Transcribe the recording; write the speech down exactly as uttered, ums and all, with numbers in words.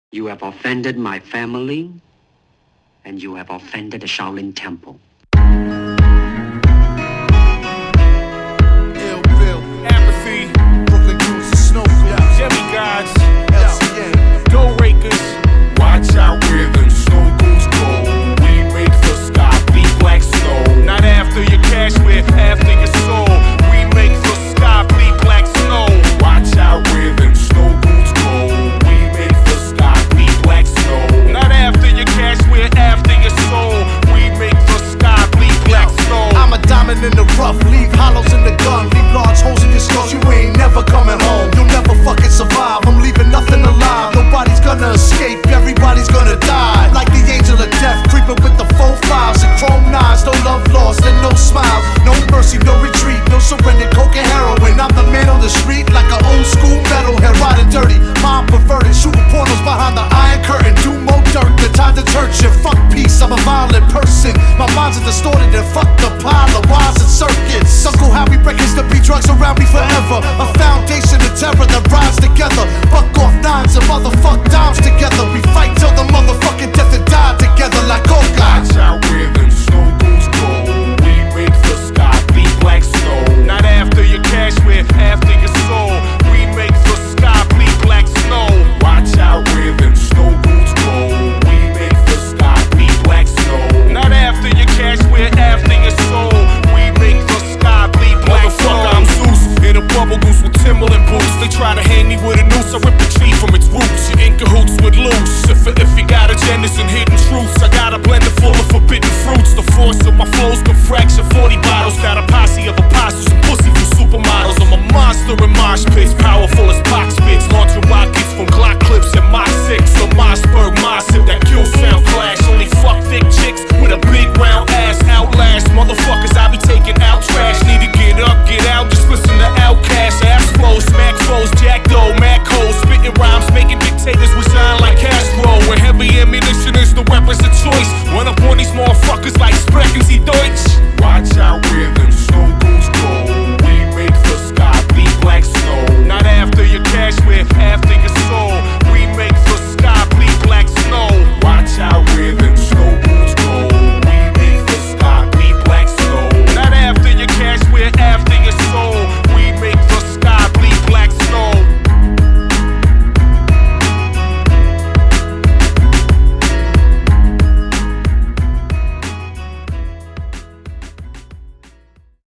You have offended my family, and you have offended the Shaolin Temple. Ill Bill, Apathy, Brooklyn Crews and Snow Goons, Demigods, L C A, Dough Rakers. Watch out where them snow goons go. We make the sky bleed black snow. Not after your cash, we're after your soul. We make the sky bleed black snow. Watch out where them snow goons go. We make the sky bleed black snow. Not after your cash, we're after your soul. We make the sky bleed black snow. I'm a diamond in the rough, leave hollows in the gun, leave large holes in your skull. You ain't never coming home, you'll never fucking survive. I'm leaving nothing alive, nobody's gonna escape, everybody's gonna die. Like the angel of death, creeping with the four fives and chrome nines. No love lost and no smiles, no mercy, no retreat, no surrender, coke and heroin. I'm the man on the street like an old school metalhead, riding dirty, mind perverted, shooting pornos behind the iron curtain. Do more dirt than time to church and fuck peace. I'm a violent person, my mind's are distorted and fuck the pile of wires and circuits. Uncle Harry records to be drugs around me forever. A foundation of terror that rides together. Buck off nines and motherfuck dimes together. We fight till the motherfucking death and die together like all guys. Watch out where them snow goons go. We make the sky bleed black snow. Not after your cash, we're after your soul. We make the sky bleed black snow. Watch out where them snow goons go. We make the sky bleed black snow. Not after your cash, we're after your soul. We make the sky bleed black snow. Motherfucker, I'm Zeus in a bubble goose with Timberland boots. They try to hang me with a noose. I rip the tree from its roots. You're in cahoots with loose. If, if you got agendas and hidden truths, I got a blender full of forbidden fruits. The force of my flows can fracture forty bottles. Got a posse of apostles and pussy from supermodels. I'm a monster in mosh pits, powerful as box spits.